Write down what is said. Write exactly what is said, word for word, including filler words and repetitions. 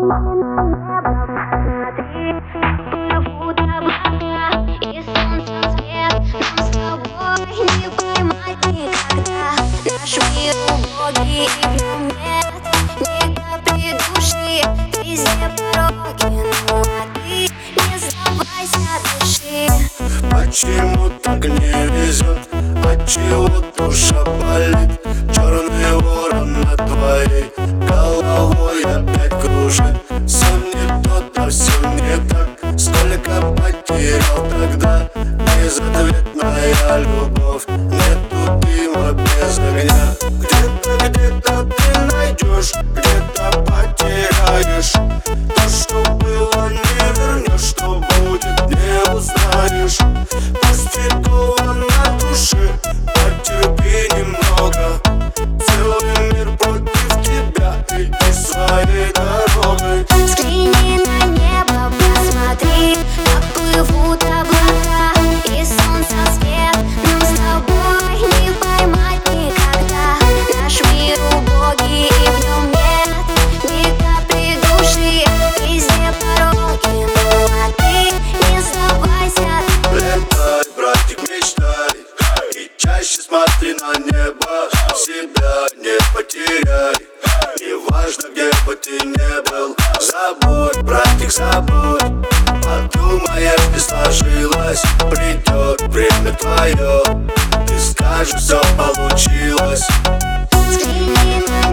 И в нем нет ни капли души. Везде пороги, ну а ты не сдавайся, дыши. Почему так не везет? Отчего душа болит? Черный ворон над твоей головой опять кружит. Все не то, да все не так. Сколько потерял тогда? Безответная любовь. Нету дыма без огня. Где-то, где-то ты найдешь, где-то потеряешь. То, что было, не вернешь, что будет, не узнаешь. Пусть фигово на душе, потерпи немного. Целый мир против тебя, иди своей дорогой. Взгляни на небо, посмотри, как плывут облака и солнце свет. Нам с тобой не поймать никогда. Наш мир убогий, и в нем нет ни капли души. Везде пороги, ну а ты не сдавайся. Летай, братик, мечтай, и чаще смотри на небо. Себя не потеряй, неважно, где бы ты не был. Забудь, братик, забудь, подумаешь, не сложилось. Придет время твое, ты скажешь, все получилось. Взгляни на